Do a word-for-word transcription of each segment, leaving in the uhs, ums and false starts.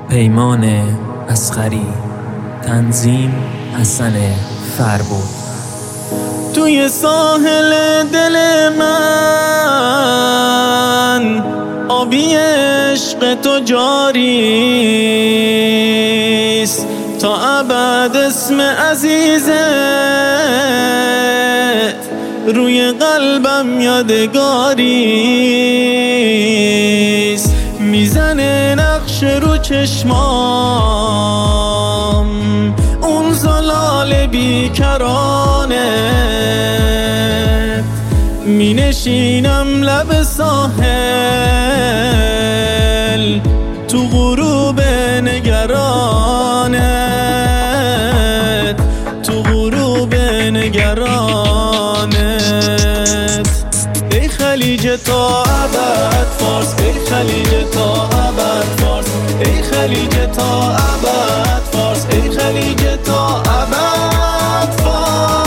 پیمان اصغری، تنظیم حسن فربود. توی ساحل دل من آبی عشق تو جاریست، تا ابد اسم عزیزت روی قلبم یادگاریست. میزنه نقش رو چشمام اون زلال بیکرانه، می نشینم لب ساحل تو غروب نگرانت، تو غروب نگرانت. ای خلیج تا ابد فارس، ای خلیج تا ابد فارس، ای خلیج تا ابد فارس، ای خلیج تا ابد فارس.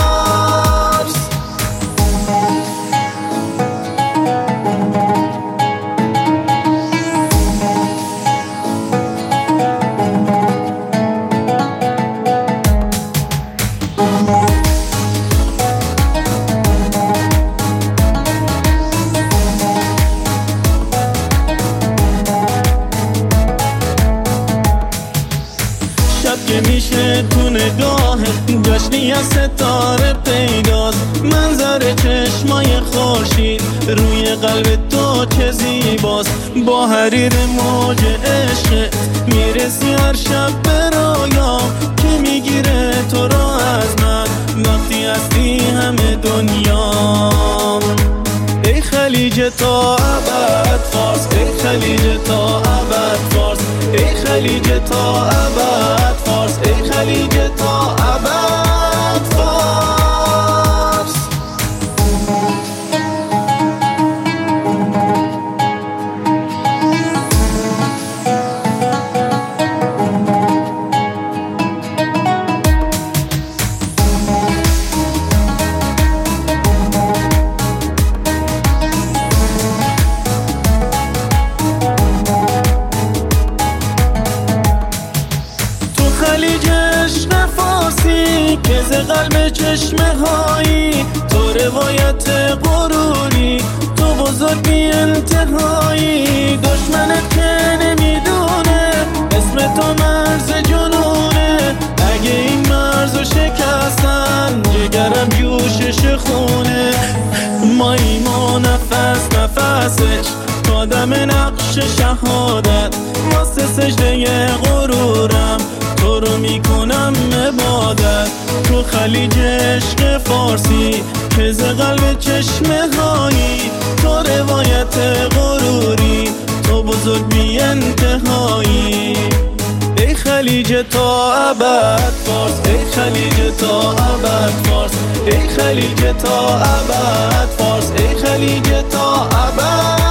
که میشه تو نگاه جشنی از ستاره پیداست، منظر چشمای خورشید روی قلب تو چه زیباست. با حریر موج عشقت میرسی هر شب به رویام، که میگیره تو را از من وقتی هستی همه دنیام. ای خلیج تا ابد فارس، ای خلیج تا ابد فارس، ای خلیج تا ابد فارس، ای خلیج تا ابد فارس. خلیج عشق فارسی که ز قلب چشمه هایی، تو روایت غروری، تو بزرگ بی انتهایی. دشمنت که نمیدونه اسم تو مرز جنونه، اگه این مرزو شکستن جگرم جوشش خونه. ماییم و نفس نفسش قادم نقش شهادت، واسه سجده غرورم تو رو میکنم عبادت. تو خلیج عشق فارسی که ز قلب چشمه هایی، تو روایت غروری، تو بزرگ بی انتهایی. ای خلیج تا ابد فارس، ای خلیج تا ابد فارس، ای خلیج تا ابد فارس، ای خلیج تا ابد